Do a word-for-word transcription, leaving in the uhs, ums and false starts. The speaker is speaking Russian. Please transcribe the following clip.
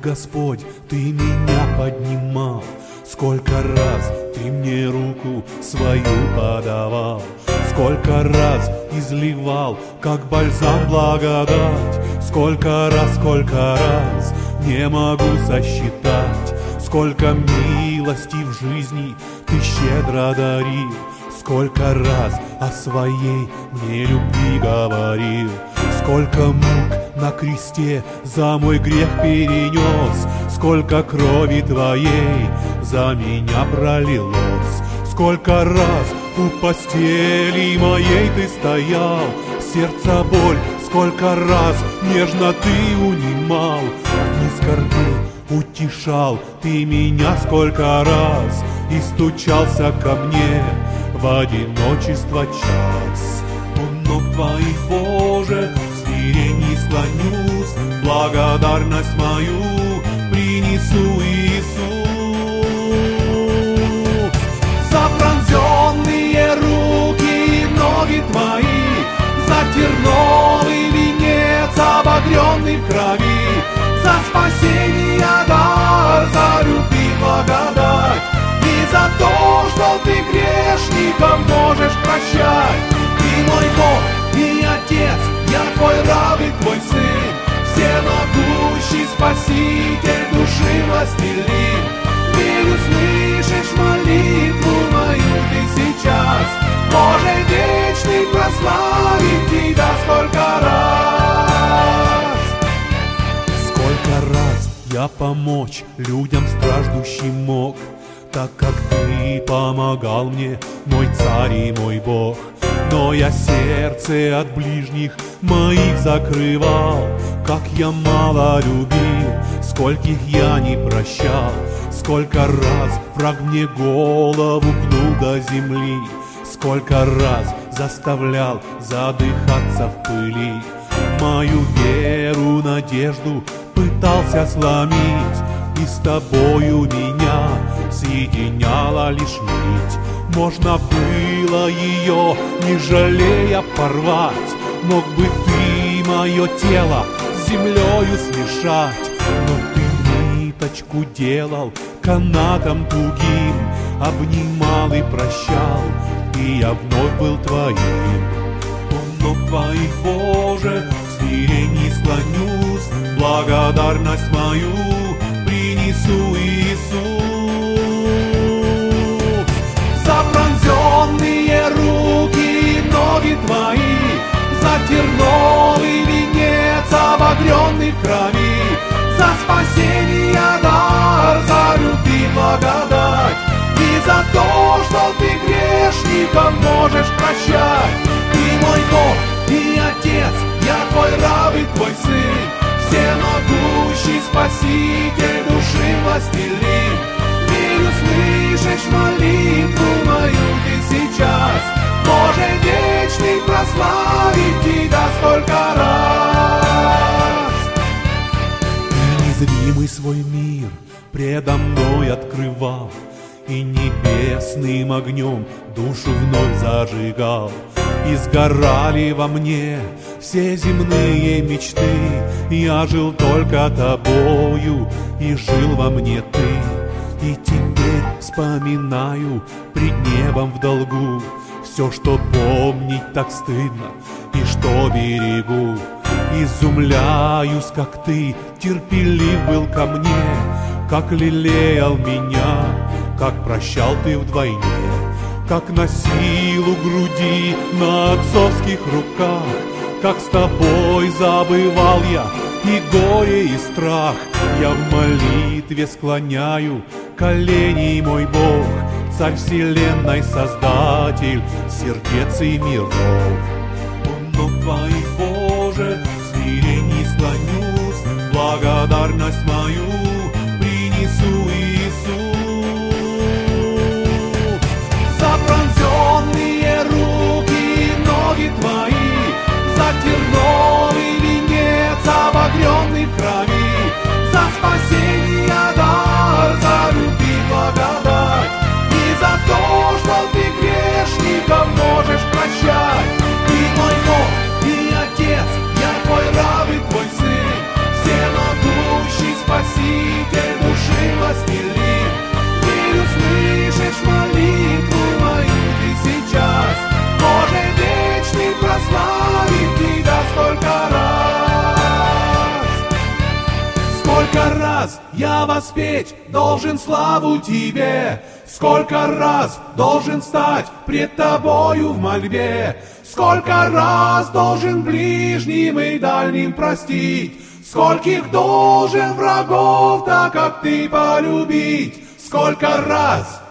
Господь, Ты меня поднимал, сколько раз Ты мне руку свою подавал, сколько раз изливал, как бальзам благодать, сколько раз, сколько раз не могу сосчитать, сколько милостей в жизни Ты щедро дарил, сколько раз о своей мне любви говорил, сколько мук на кресте за мой грех перенес, сколько крови Твоей за меня пролилось, сколько раз у постели моей Ты стоял, сердца боль, сколько раз нежно Ты унимал, в дни скорби утешал Ты меня, сколько раз и стучался ко мне в одиночество час. У ног Твоих, Боже, в смирении склонюсь, благодарность мою принесу, Иисус. За пронзенные руки и ноги Твои, за терновый венец, обогренный в крови, за спасение дар, за любви благодать, и за то, что Ты грешникам можешь прощать. Ты мой Бог и Отец, я Твой раб и Твой Сын, всемогущий Спаситель души властелин. Верю, слышишь молитву мою Ты сейчас, Боже вечный, прославить Тебя сколько раз. Сколько раз я помочь людям страждущим мог, так как Ты помогал мне, мой Царь и мой Бог. Но я сердце от ближних моих закрывал, как я мало любил, скольких я не прощал, сколько раз враг мне голову гнул до земли, сколько раз заставлял задыхаться в пыли. Мою веру, надежду пытался сломить, и с Тобою меня соединяла лишь нить. Можно было ее, не жалея, порвать, мог бы Ты мое тело с землею смешать, но Ты ниточку делал канатом тугим, обнимал и прощал, и я вновь был Твоим. У ног Твоих, Боже, в смирении склонюсь, благодарность мою принесу, Иисус. За пронзенные руки и ноги Твои, за терновый венец, обогренный в крови, за спасение дар, за любви благодать, и за то, что Ты грешникам можешь прощать. Ты мой Бог и Отец, я Твой раб и Твой Сын, всемогущий Спаситель души властелин. Верю, слышишь молитву мою Ты сейчас, Боже вечный, прославить Тебя сколько раз. Ты незримый свой мир предо мной открывал, и небесным огнем душу вновь зажигал, и сгорали во мне все земные мечты. Я жил только Тобою, и жил во мне Ты. И теперь вспоминаю пред небом в долгу все, что помнить так стыдно и что берегу. Изумляюсь, как Ты терпелив был ко мне, как лелеял меня, как прощал Ты вдвойне, как носил у груди на отцовских руках, как с Тобой забывал я и горе, и страх. Я в молитве склоняю колени, мой Бог, Царь вселенной, Создатель сердец и миров. У ног Твоих, Боже, в смирении склонюсь, благодарность мою принесу, Иисус. За пронзенные руки и ноги Твои, за терновый венец, обогренный в крови, за спасение дар, за любви благодать, и за то, что Ты грешникам можешь прощать. Ты мой Бог и Отец, я Твой раб и Твой Сын, всемогущий Спаситель раз я воспеть должен славу Тебе? Сколько раз должен стать пред Тобою в мольбе? Сколько раз должен ближним и дальним простить? Скольких должен врагов, так как Ты полюбить? Сколько раз